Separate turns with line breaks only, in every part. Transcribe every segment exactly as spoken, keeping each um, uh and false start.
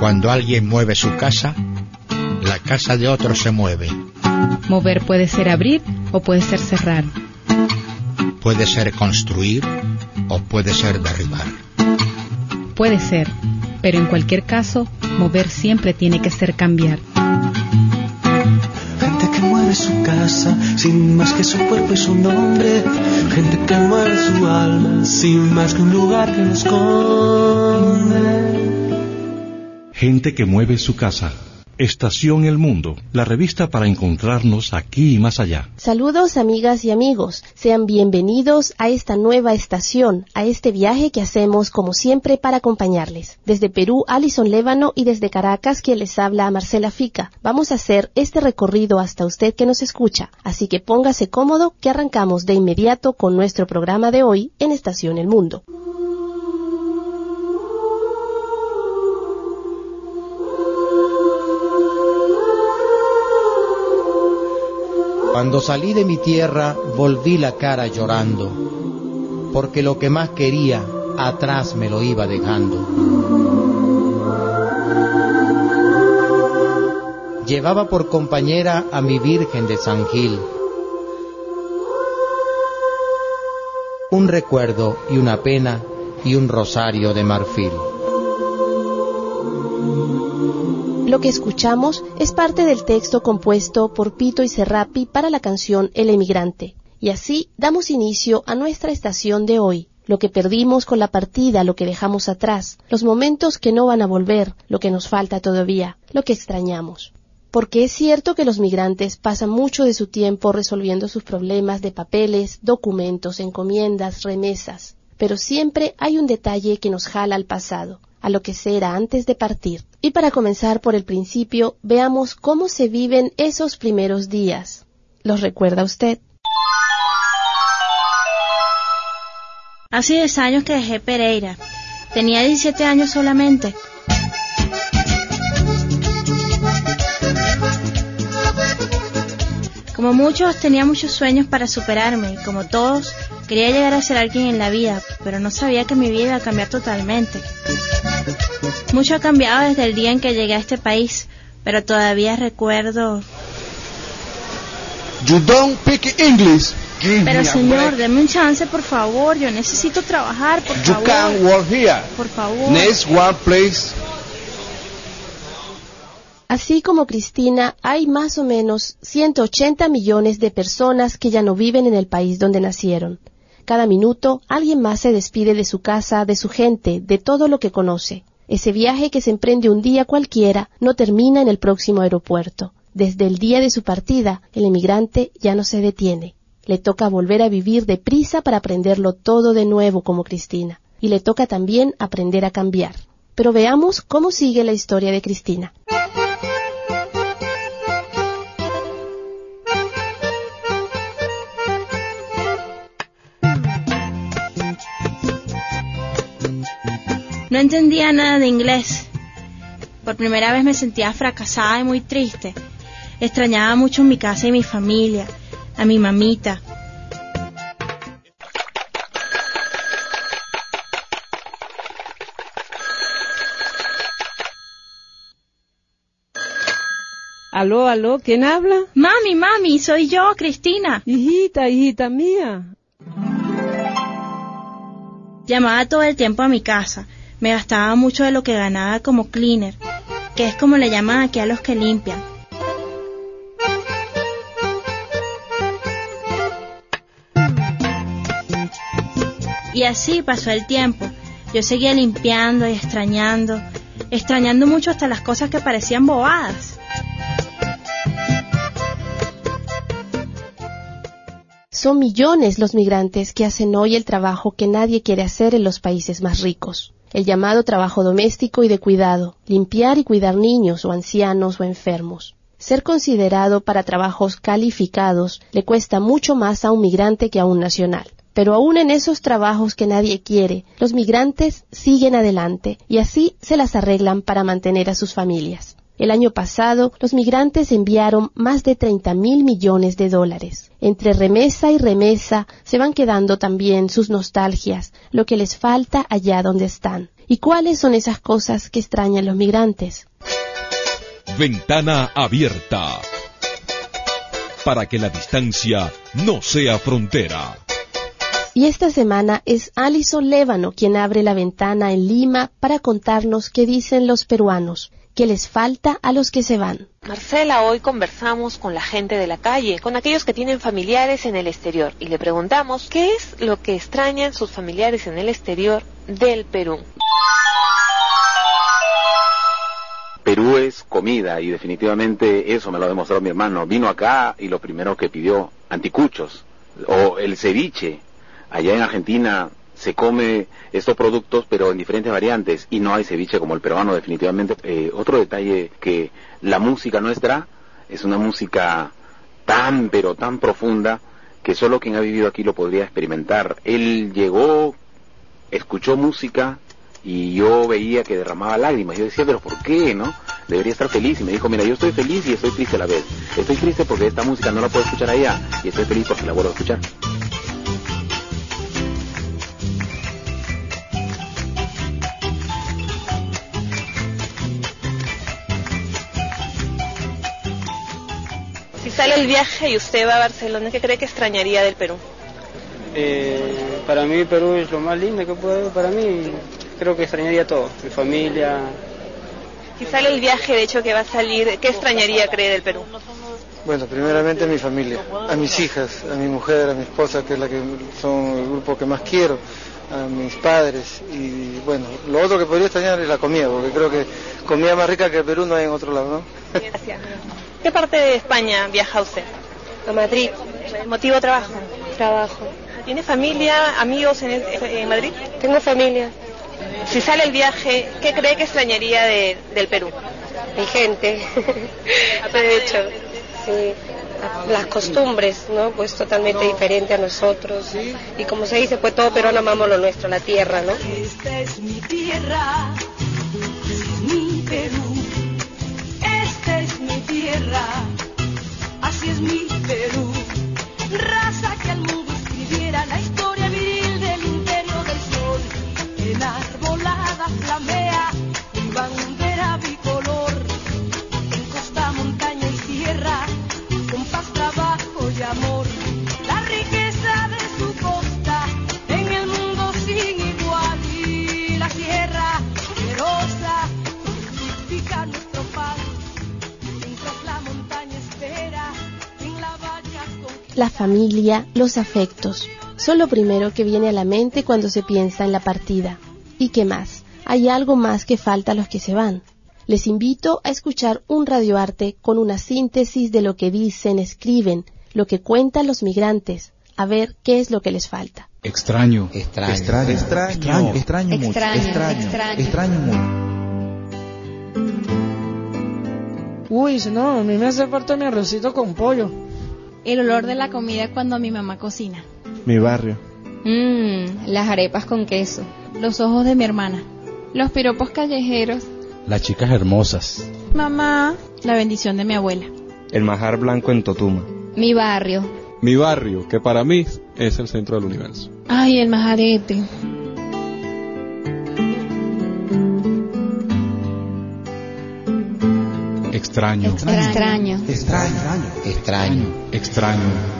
Cuando alguien mueve su casa, la casa de otro se mueve.
Mover puede ser abrir o puede ser cerrar.
Puede ser construir o puede ser derribar.
Puede ser, pero en cualquier caso, mover siempre tiene que ser cambiar.
Gente que mueve su casa, sin más que su cuerpo y su nombre. Gente que mueve su alma, sin más que un lugar que nos esconde.
Gente que mueve su casa. Estación El Mundo, la revista para encontrarnos aquí y más allá.
Saludos amigas y amigos, sean bienvenidos a esta nueva estación, a este viaje que hacemos como siempre para acompañarles. Desde Perú, Alison Lévano, y desde Caracas, quien les habla, Marcela Fica. Vamos a hacer este recorrido hasta usted que nos escucha, así que póngase cómodo que arrancamos de inmediato con nuestro programa de hoy en Estación El Mundo.
Cuando salí de mi tierra, volví la cara llorando, porque lo que más quería, atrás me lo iba dejando. Llevaba por compañera a mi Virgen de San Gil, un recuerdo y una pena y un rosario de marfil.
Lo que escuchamos es parte del texto compuesto por Pito y Serrapi para la canción El Emigrante. Y así damos inicio a nuestra estación de hoy. Lo que perdimos con la partida, lo que dejamos atrás, los momentos que no van a volver, lo que nos falta todavía, lo que extrañamos. Porque es cierto que los migrantes pasan mucho de su tiempo resolviendo sus problemas de papeles, documentos, encomiendas, remesas. Pero siempre hay un detalle que nos jala al pasado, a lo que se era antes de partir. Y para comenzar por el principio, veamos cómo se viven esos primeros días. ¿Los recuerda usted?
Hace diez años que dejé Pereira. Tenía diecisiete años solamente. Como muchos, tenía muchos sueños para superarme y como todos, quería llegar a ser alguien en la vida, pero no sabía que mi vida iba a cambiar totalmente. Mucho ha cambiado desde el día en que llegué a este país, pero todavía recuerdo...
You don't speak English.
Pero señor, deme un chance, por favor. Yo necesito trabajar, por
you
favor.
You can't work here.
Por favor.
Next one, please.
Así como Cristina, hay más o menos ciento ochenta millones de personas que ya no viven en el país donde nacieron. Cada minuto, alguien más se despide de su casa, de su gente, de todo lo que conoce. Ese viaje que se emprende un día cualquiera no termina en el próximo aeropuerto. Desde el día de su partida, el emigrante ya no se detiene. Le toca volver a vivir deprisa para aprenderlo todo de nuevo como Cristina. Y le toca también aprender a cambiar. Pero veamos cómo sigue la historia de Cristina.
No entendía nada de inglés. Por primera vez me sentía fracasada y muy triste. Extrañaba mucho mi casa y mi familia, a mi mamita.
Aló, aló, ¿quién habla?
Mami, mami, soy yo, Cristina.
Hijita, hijita mía.
Llamaba todo el tiempo a mi casa. Me gastaba mucho de lo que ganaba como cleaner, que es como le llaman aquí a los que limpian. Y así pasó el tiempo. Yo seguía limpiando y extrañando, extrañando mucho hasta las cosas que parecían bobadas.
Son millones los migrantes que hacen hoy el trabajo que nadie quiere hacer en los países más ricos. El llamado trabajo doméstico y de cuidado, limpiar y cuidar niños o ancianos o enfermos. Ser considerado para trabajos calificados le cuesta mucho más a un migrante que a un nacional. Pero aún en esos trabajos que nadie quiere, los migrantes siguen adelante y así se las arreglan para mantener a sus familias. El año pasado, los migrantes enviaron más de treinta mil millones de dólares. Entre remesa y remesa se van quedando también sus nostalgias, lo que les falta allá donde están. ¿Y cuáles son esas cosas que extrañan los migrantes?
Ventana abierta. Para que la distancia no sea frontera.
Y esta semana es Alison Lévano quien abre la ventana en Lima para contarnos qué dicen los peruanos, qué les falta a los que se van.
Marcela, hoy conversamos con la gente de la calle, con aquellos que tienen familiares en el exterior, y le preguntamos qué es lo que extrañan sus familiares en el exterior del Perú.
Perú es comida y definitivamente eso me lo ha demostrado mi hermano. Vino acá y lo primero que pidió, anticuchos o el ceviche. Allá en Argentina se come estos productos pero en diferentes variantes y no hay ceviche como el peruano definitivamente. Eh, otro detalle, que la música nuestra es una música tan pero tan profunda que solo quien ha vivido aquí lo podría experimentar. Él llegó, escuchó música y yo veía que derramaba lágrimas. Yo decía, pero ¿por qué, no? Debería estar feliz. Y me dijo, mira, yo estoy feliz y estoy triste a la vez. Estoy triste porque esta música no la puedo escuchar allá, y estoy feliz porque la vuelvo a escuchar.
Si sale el viaje y usted va a Barcelona, ¿qué cree que extrañaría del Perú?
Eh, para mí Perú es lo más lindo que puede haber para mí. Creo que extrañaría todo, mi familia.
Si sale el viaje, de hecho, que va a salir, ¿qué extrañaría, cree, del Perú?
Bueno, primeramente a mi familia, a mis hijas, a mi mujer, a mi esposa, que es la que son el grupo que más quiero, a mis padres, y bueno, lo otro que podría extrañar es la comida, porque creo que comida más rica que el Perú no hay en otro lado, ¿no?
Gracias. ¿Qué parte de España viaja usted?
A Madrid.
¿Motivo trabajo?
Trabajo.
¿Tiene familia, amigos en, el, en Madrid?
Tengo familia.
Si sale el viaje, ¿qué cree que extrañaría de, del Perú?
Mi gente. De hecho, sí. Las costumbres, ¿no? Pues totalmente diferente a nosotros. Y como se dice, pues todo peruano amamos lo nuestro, la tierra, ¿no?
Esta es mi tierra, este es mi Perú. Esta es mi tierra, así es mi Perú. Raza que al mundo escribiera la historia viril del interior del sol. Enarbolada flamea mi bandera bicolor. En costa, montaña y tierra, con paz, trabajo y amor. La riqueza de su costa, en el mundo sin igual. Y la tierra generosa, fructifica nuestro pan. Mientras la montaña espera, en la valla con...
La familia, los afectos, son lo primero que viene a la mente cuando se piensa en la partida. ¿Y qué más? Hay algo más que falta a los que se van. Les invito a escuchar un radioarte con una síntesis de lo que dicen, escriben, lo que cuentan los migrantes, a ver qué es lo que les falta.
Extraño,
extraño,
extraño, extraño, extraño, extraño mucho, extraño, extraño, extraño mucho.
Uy, no, a mí me hace falta mi arrocito con pollo.
El olor de la comida cuando mi mamá cocina.
Mi barrio.
Mmm, las arepas con queso.
Los ojos de mi hermana.
Los piropos callejeros.
Las chicas hermosas.
Mamá, la bendición de mi abuela.
El manjar blanco en Totuma.
Mi barrio.
Mi barrio, que para mí es el centro del universo.
Ay, el majarete.
Extraño.
Extraño.
Extraño. Extraño. Extraño.
Extraño.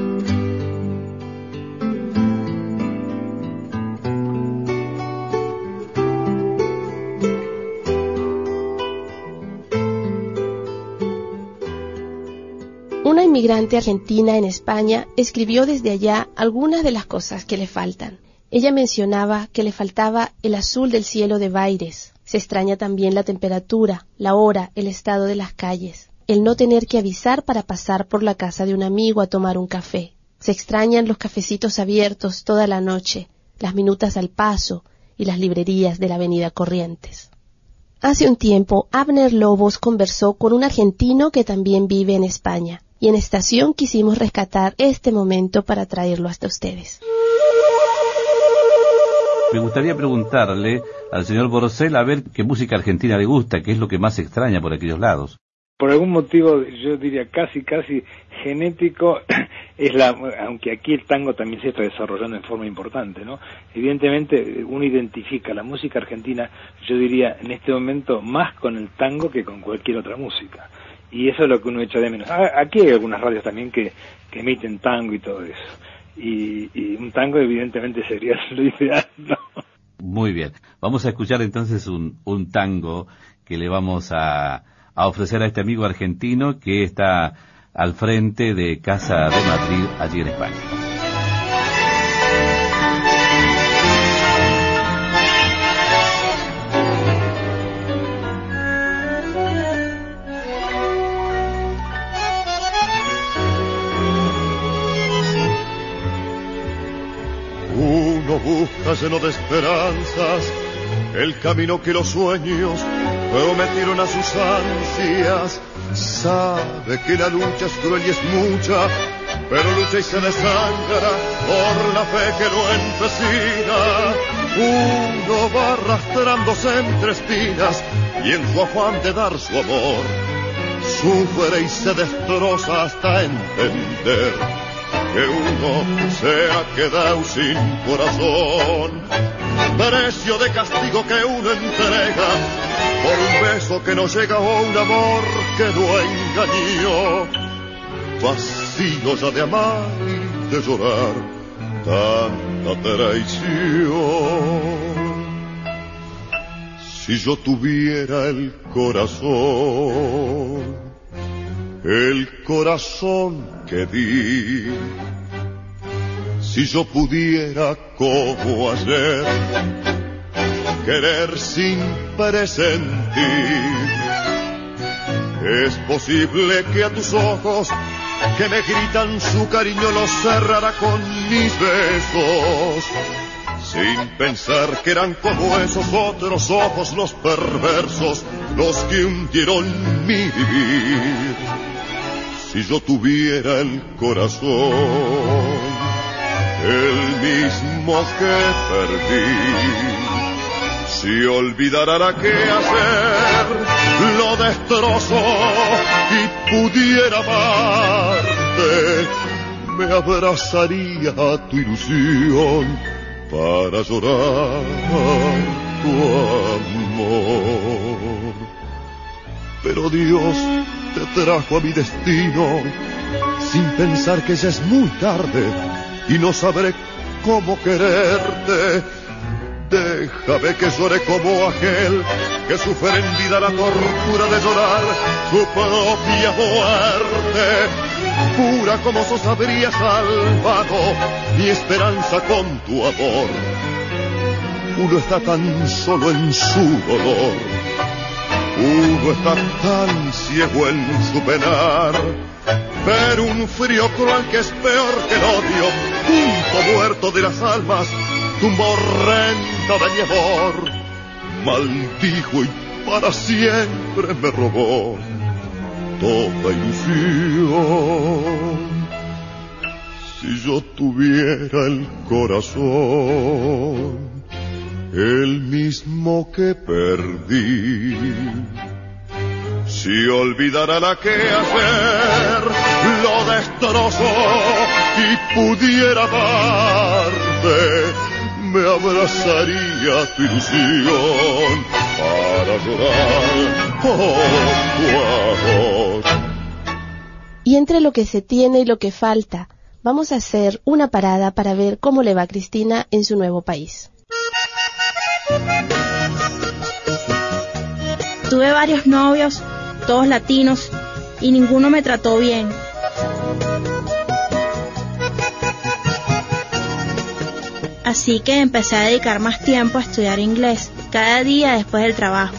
Una inmigrante argentina en España escribió desde allá algunas de las cosas que le faltan. Ella mencionaba que le faltaba el azul del cielo de Baires. Se extraña también la temperatura, la hora, el estado de las calles. El no tener que avisar para pasar por la casa de un amigo a tomar un café. Se extrañan los cafecitos abiertos toda la noche, las minutas al paso y las librerías de la avenida Corrientes. Hace un tiempo, Abner Lobos conversó con un argentino que también vive en España. Y en Estación quisimos rescatar este momento para traerlo hasta ustedes.
Me gustaría preguntarle al señor Borcel a ver qué música argentina le gusta, qué es lo que más extraña por aquellos lados. por algún motivo, yo diría casi, casi genético, es la, aunque aquí el tango también se está desarrollando en forma importante, ¿no? Evidentemente uno identifica la música argentina, yo diría en este momento más con el tango que con cualquier otra música, y eso es lo que uno echa de menos. Aquí hay algunas radios también que, que emiten tango y todo eso, y, y un tango evidentemente sería lo ideal, ¿no?
Muy bien, vamos a escuchar entonces un, un tango que le vamos a, a ofrecer a este amigo argentino que está al frente de Casa de Madrid, allí en España.
Uno busca lleno de esperanzas el camino que los sueños prometieron a sus ansias. Sabe que la lucha es cruel y es mucha, pero lucha y se desangra por la fe que lo empecina. Uno va arrastrándose entre espinas y en su afán de dar su amor sufre y se destroza hasta entender que uno se ha quedado sin corazón. Precio de castigo que uno entrega por un beso que no llega o un amor que lo engañó. Vacío ya de amar y de llorar tanta traición. Si yo tuviera el corazón, el corazón que di, si yo pudiera como ayer querer sin presentir, es posible que a tus ojos que me gritan su cariño los cerrara con mis besos, sin pensar que eran como esos otros ojos los perversos, los que hundieron mi vivir. Si yo tuviera el corazón, el mismo que perdí, si olvidara la que hacer, lo destrozo y pudiera amarte, me abrazaría a tu ilusión para llorar tu amor. Pero Dios te trajo a mi destino sin pensar que ya es muy tarde y no sabré cómo quererte. Déjame que llore como aquel que sufre en vida la tortura de llorar su propia muerte. Pura como sos habría salvado mi esperanza con tu amor. Uno está tan solo en su dolor, uno está tan ciego en su penar. Pero un frío cruel que es peor que el odio, punto muerto de las almas, tumba horrenda de mi amor, maldijo y para siempre me robó toda ilusión. Si yo tuviera el corazón, el mismo que perdí, si olvidara la que hacer, lo destrozo y pudiera amarte, me abrazaría tu ilusión para llorar oh, tu amor.
Y entre lo que se tiene y lo que falta, vamos a hacer una parada para ver cómo le va a Cristina en su nuevo país.
Tuve varios novios, todos latinos, y ninguno me trató bien. Así que empecé a dedicar más tiempo a estudiar inglés, cada día después del trabajo.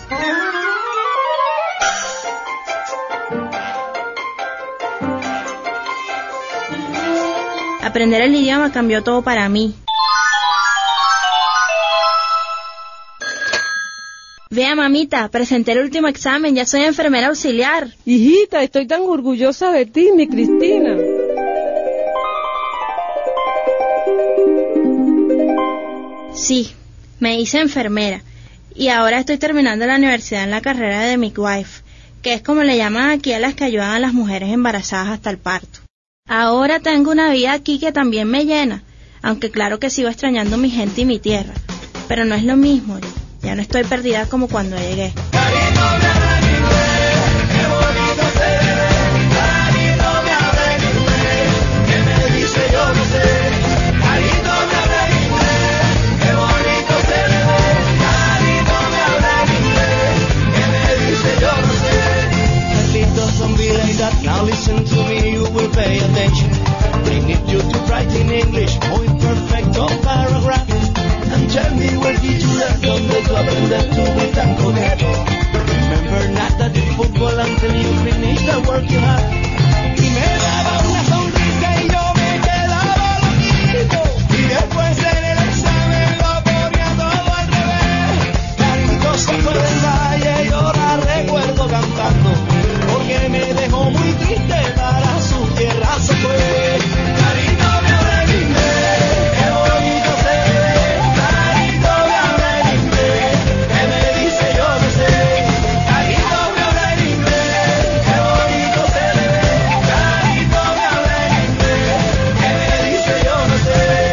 Aprender el idioma cambió todo para mí. Vea, mamita, presenté el último examen, ya soy enfermera auxiliar.
Hijita, estoy tan orgullosa de ti, mi Cristina.
Sí, me hice enfermera y ahora estoy terminando la universidad en la carrera de midwife, que es como le llaman aquí a las que ayudan a las mujeres embarazadas hasta el parto. Ahora tengo una vida aquí que también me llena, aunque claro que sigo extrañando mi gente y mi tierra, pero no es lo mismo, ya no estoy perdida como cuando llegué.
Now listen to me, you will pay attention. We need you to write in English, muy perfecto paragraph. And tell me where did you learn from the to aprender to be tan coqueto. Remember not that in football until you finish the work you have. Y me daba una sonrisa y yo me quedaba loquito. Y después en el examen lo ponía todo al revés. Carlitos se fue del valle y yo la recuerdo cantando. Porque me dejó muy triste, para su tierra se fue. Carito me habla en inglés, qué bonito se ve. Carito me habla en inglés, que me dice yo no sé. Carito me habla en inglés, qué bonito se ve. Carito me habla en inglés, que me dice yo no sé.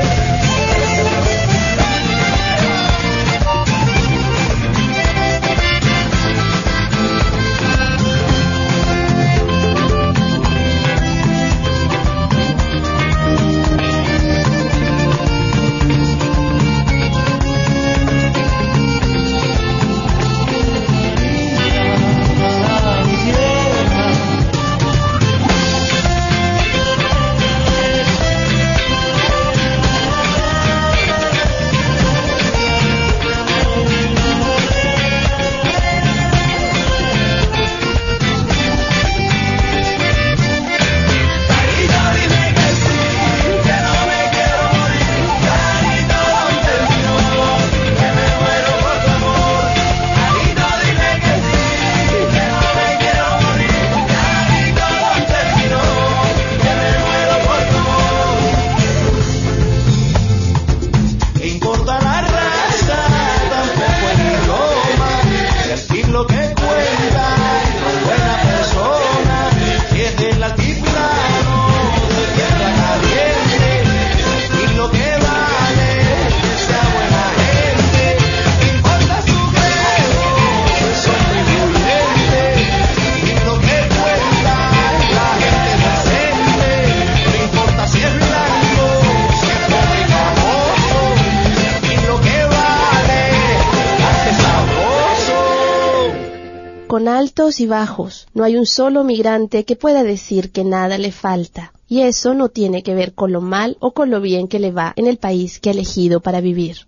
Con altos y bajos, no hay un solo migrante que pueda decir que nada le falta. Y eso no tiene que ver con lo mal o con lo bien que le va en el país que ha elegido para vivir.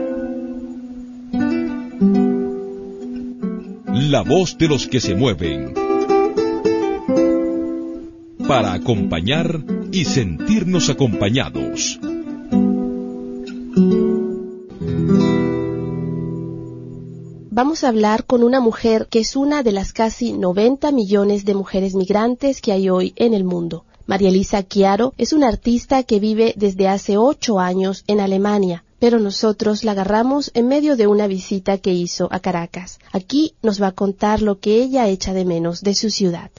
La voz de los que se mueven. Para acompañar y sentirnos acompañados.
Vamos a hablar con una mujer que es una de las casi noventa millones de mujeres migrantes que hay hoy en el mundo. María Elisa Chiaro es una artista que vive desde hace ocho años en Alemania, pero nosotros la agarramos en medio de una visita que hizo a Caracas. Aquí nos va a contar lo que ella echa de menos de su ciudad.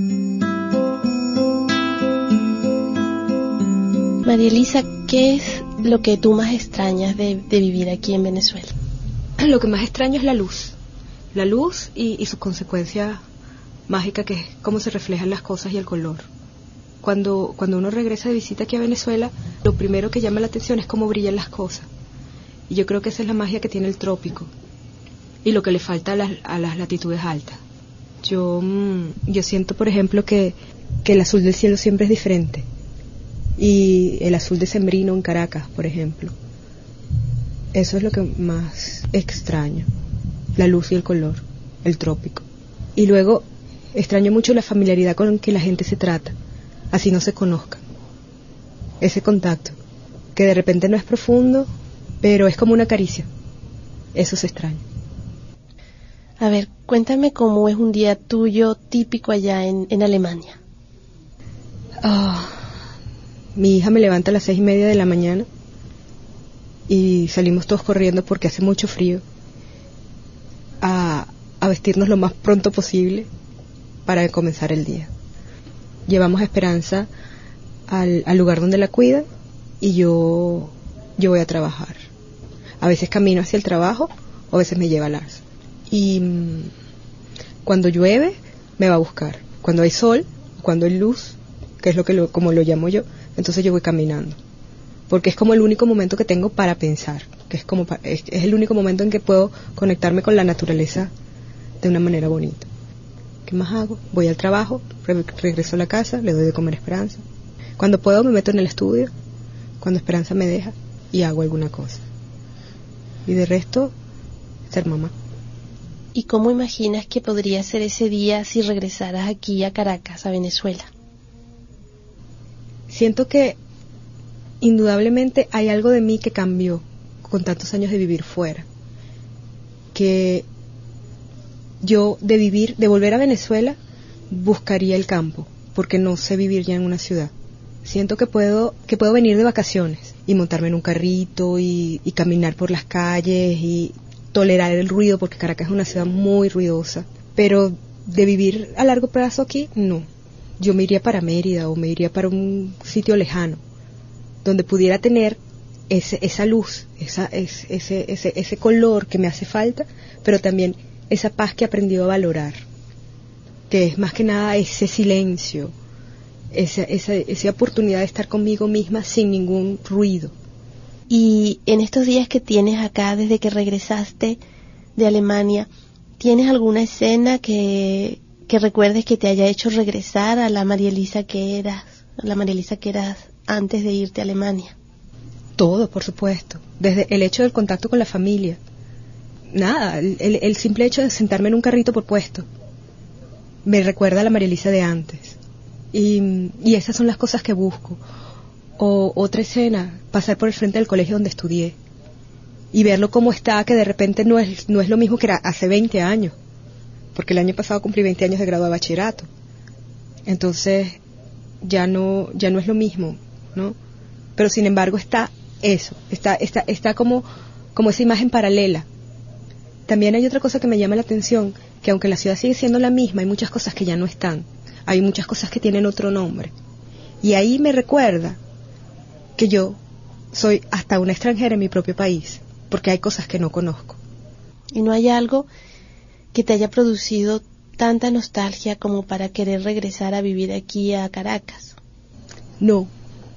María Elisa, ¿qué es lo que tú más extrañas de, de vivir aquí en Venezuela?
Lo que más extraño es la luz, la luz y, y su consecuencia mágica, que es cómo se reflejan las cosas y el color. Cuando, cuando uno regresa de visita aquí a Venezuela, lo primero que llama la atención es cómo brillan las cosas. Y yo creo que esa es la magia que tiene el trópico y lo que le falta a las, a las latitudes altas. Yo, mmm, yo siento, por ejemplo, que, que el azul del cielo siempre es diferente. Y el azul decembrino en Caracas, por ejemplo. Eso es lo que más extraño, la luz y el color, el trópico. Y luego extraño mucho la familiaridad con que la gente se trata, así no se conozcan. Ese contacto, que de repente no es profundo, pero es como una caricia. Eso se extraña.
A ver, cuéntame cómo es un día tuyo típico allá en, en Alemania.
Oh, mi hija me levanta a las seis y media de la mañana y salimos todos corriendo porque hace mucho frío a, a vestirnos lo más pronto posible para comenzar el día. Llevamos a Esperanza al, al lugar donde la cuida y yo, yo voy a trabajar. A veces camino hacia el trabajo o a veces me lleva a Lars. Y mmm, cuando llueve me va a buscar. Cuando hay sol, cuando hay luz, que es lo que lo, como lo llamo yo, entonces yo voy caminando. Porque es como el único momento que tengo para pensar, que es como pa, es, es el único momento en que puedo conectarme con la naturaleza de una manera bonita. ¿Qué más hago? Voy al trabajo, re, regreso a la casa, le doy de comer a Esperanza. Cuando puedo me meto en el estudio, cuando Esperanza me deja, y hago alguna cosa. Y de resto, ser mamá.
¿Y cómo imaginas que podría ser ese día si regresaras aquí a Caracas, a Venezuela?
Siento que indudablemente hay algo de mí que cambió con tantos años de vivir fuera. Que yo de vivir, de volver a Venezuela, buscaría el campo, porque no sé vivir ya en una ciudad. Siento que puedo, que puedo venir de vacaciones y montarme en un carrito y, y caminar por las calles y tolerar el ruido, porque Caracas es una ciudad muy ruidosa. Pero de vivir a largo plazo aquí, no. Yo me iría para Mérida o me iría para un sitio lejano, donde pudiera tener ese, esa luz, esa, ese, ese, ese, ese color que me hace falta, pero también esa paz que he aprendido a valorar, que es más que nada ese silencio, esa, esa, esa oportunidad de estar conmigo misma sin ningún ruido.
Y en estos días que tienes acá, desde que regresaste de Alemania, ¿tienes alguna escena que, que recuerdes que te haya hecho regresar a la María Elisa que eras, a la María Elisa que eras antes de irte a Alemania?
Todo, por supuesto. Desde el hecho del contacto con la familia. Nada, el, el, el simple hecho de sentarme en un carrito por puesto me recuerda a la María Elisa de antes. Y, y esas son las cosas que busco. O otra escena, pasar por el frente del colegio donde estudié y verlo como está, que de repente no es, no es lo mismo que era hace veinte años, porque el año pasado cumplí veinte años de grado de bachillerato. Entonces ya no, ya no es lo mismo, ¿no? Pero sin embargo está eso, está, está, está como, como esa imagen paralela. También hay otra cosa que me llama la atención, que aunque la ciudad sigue siendo la misma, hay muchas cosas que ya no están, hay muchas cosas que tienen otro nombre. Y ahí me recuerda que yo soy hasta una extranjera en mi propio país, porque hay cosas que no conozco.
¿Y no hay algo que te haya producido tanta nostalgia como para querer regresar a vivir aquí a Caracas?
No,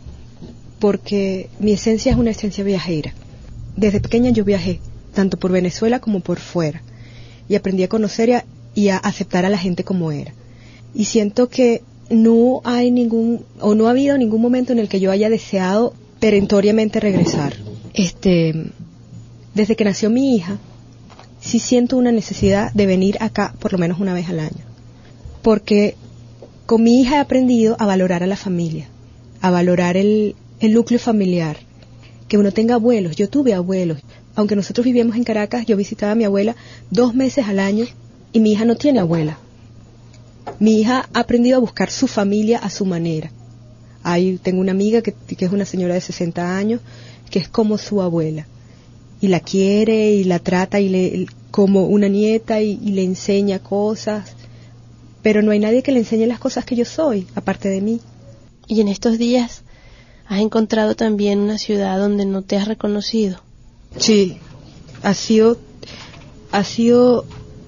porque mi esencia es una esencia viajera. Desde pequeña yo viajé, tanto por Venezuela como por fuera, y aprendí a conocer y a, y a aceptar a la gente como era. Y siento que no hay ningún, o no ha habido ningún momento en el que yo haya deseado perentoriamente regresar. Este, desde que nació mi hija, sí siento una necesidad de venir acá por lo menos una vez al año, porque con mi hija he aprendido a valorar a la familia, a valorar el, el núcleo familiar, que uno tenga abuelos. Yo tuve abuelos, aunque nosotros vivíamos en Caracas, yo visitaba a mi abuela dos meses al año y mi hija no tiene abuela. Mi hija ha aprendido a buscar su familia a su manera. Ahí tengo una amiga que, que es una señora de sesenta años, que es como su abuela, y la quiere y la trata y le, como una nieta y, y le enseña cosas, pero no hay nadie que le enseñe las cosas que yo soy, aparte de mí.
Y en estos días has encontrado también una ciudad donde no te has reconocido.
Sí, ha sido, ha sido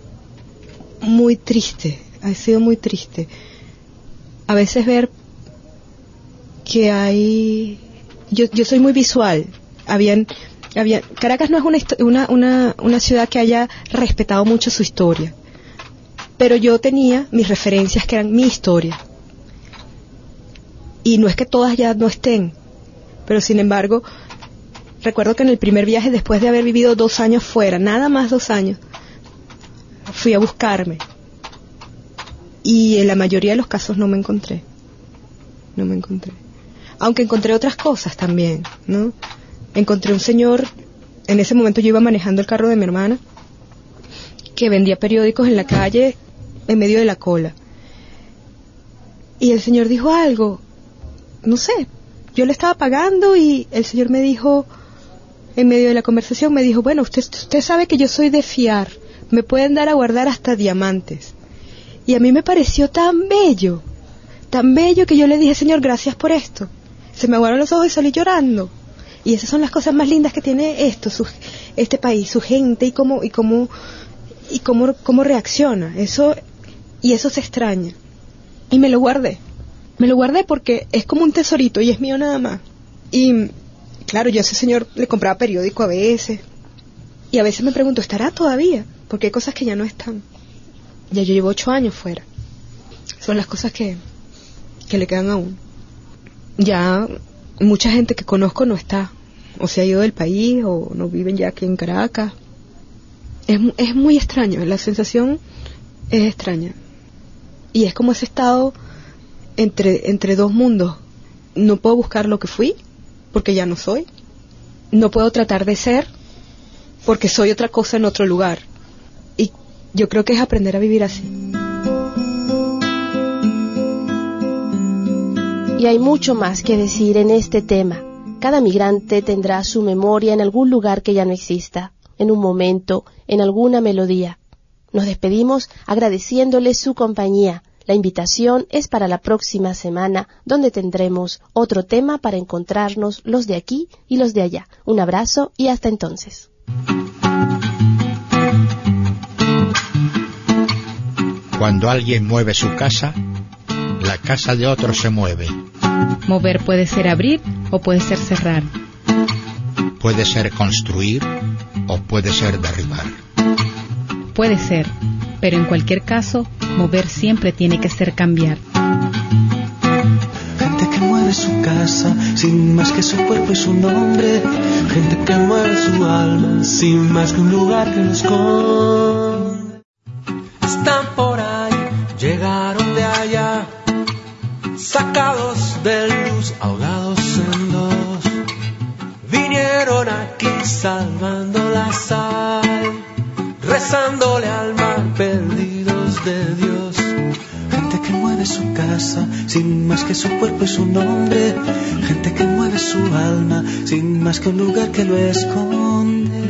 muy triste. Ha sido muy triste. A veces ver que hay... Yo, yo soy muy visual. Habían, habían, Caracas no es una, una, una, una ciudad que haya respetado mucho su historia. Pero yo tenía mis referencias que eran mi historia. Y no es que todas ya no estén. Pero sin embargo, recuerdo que en el primer viaje, después de haber vivido dos años fuera, nada más dos años, fui a buscarme. Y en la mayoría de los casos no me encontré, no me encontré. Aunque encontré otras cosas también, ¿no? Encontré un señor, en ese momento yo iba manejando el carro de mi hermana, que vendía periódicos en la calle, en medio de la cola. Y el señor dijo algo, no sé, yo le estaba pagando y el señor me dijo, en medio de la conversación, me dijo, bueno, usted, usted sabe que yo soy de fiar, me pueden dar a guardar hasta diamantes. Y a mí me pareció tan bello, tan bello que yo le dije, Señor, gracias por esto. Se me aguaron los ojos y salí llorando. Y esas son las cosas más lindas que tiene esto, su, este país, su gente y cómo y cómo y cómo cómo reacciona. Eso y eso se extraña. Y me lo guardé. Me lo guardé porque es como un tesorito y es mío nada más. Y claro, yo a ese señor le compraba periódico a veces. Y a veces me pregunto, ¿estará todavía? Porque hay cosas que ya no están. Ya yo llevo ocho años fuera. Son las cosas que, que le quedan a uno. Ya mucha gente que conozco no está. O se ha ido del país o no viven ya aquí en Caracas. Es, es muy extraño. La sensación es extraña. Y es como ese estado entre, entre dos mundos. No puedo buscar lo que fui, porque ya no soy. No puedo tratar de ser, porque soy otra cosa en otro lugar. Y yo creo que es aprender a vivir así.
Y hay mucho más que decir en este tema. Cada migrante tendrá su memoria en algún lugar que ya no exista, en un momento, en alguna melodía. Nos despedimos agradeciéndoles su compañía. La invitación es para la próxima semana, donde tendremos otro tema para encontrarnos los de aquí y los de allá. Un abrazo y hasta entonces.
Cuando alguien mueve su casa, la casa de otro se mueve.
Mover puede ser abrir o puede ser cerrar.
Puede ser construir o puede ser derribar.
Puede ser, pero en cualquier caso, mover siempre tiene que ser cambiar.
Gente que mueve su casa, sin más que su cuerpo y su nombre. Gente que mueve su alma, sin más que un lugar que los esconde. Están por ahí, llegaron de allá, sacados de luz, ahogados en dos. Vinieron aquí salvando la sal, rezándole al mar, perdidos de Dios. Gente que mueve su casa, sin más que su cuerpo y su nombre. Gente que mueve su alma, sin más que un lugar que lo esconde.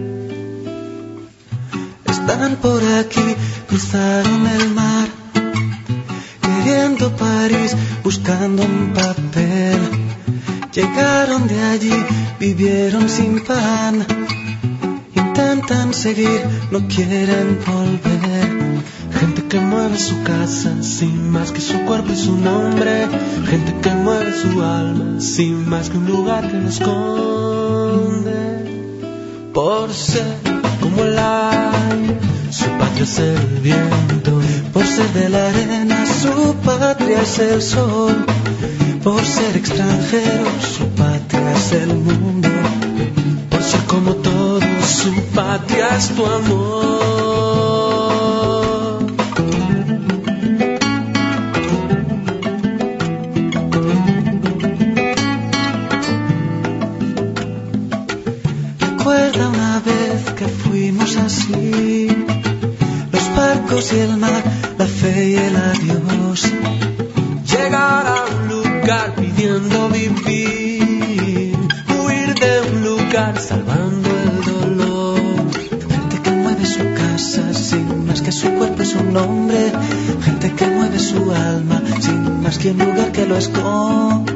Están por aquí, cruzaron el mar, queriendo París, buscando un papel. Llegaron de allí, vivieron sin pan. Intentan seguir, no quieren volver. Gente que mueve su casa, sin más que su cuerpo y su nombre. Gente que mueve su alma, sin más que un lugar que lo esconde. Por ser como el aire, su patria es el viento. Por ser de la arena, su patria es el sol. Por ser extranjero, su patria es el mundo. Por ser como todos, su patria es tu amor. Recuerda una vez que fuimos así, los barcos y el mar, la fe y el adiós. Llegar a un lugar pidiendo vivir, huir de un lugar salvando el dolor. Gente que mueve su casa, sin más que su cuerpo y su nombre. Gente que mueve su alma, sin más que un lugar que lo esconde.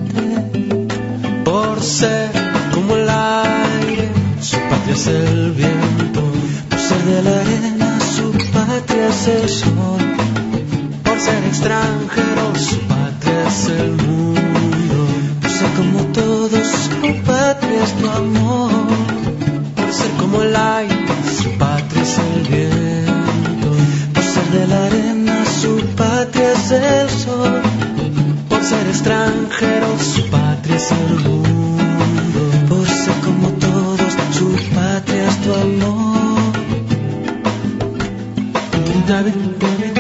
Por ser como el aire, su patria es el viento. Por ser de la arena, su patria es el sol. Por ser extranjero, su patria es el mundo. Por ser como todos, su patria es tu amor. Por ser como el aire, su patria es el viento. Por ser de la arena, su patria es el sol. Por ser extranjero, su patria es el mundo. Por ser como todos, su patria es tu amor. David, David,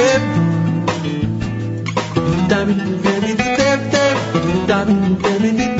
David, David, David, David, David, David,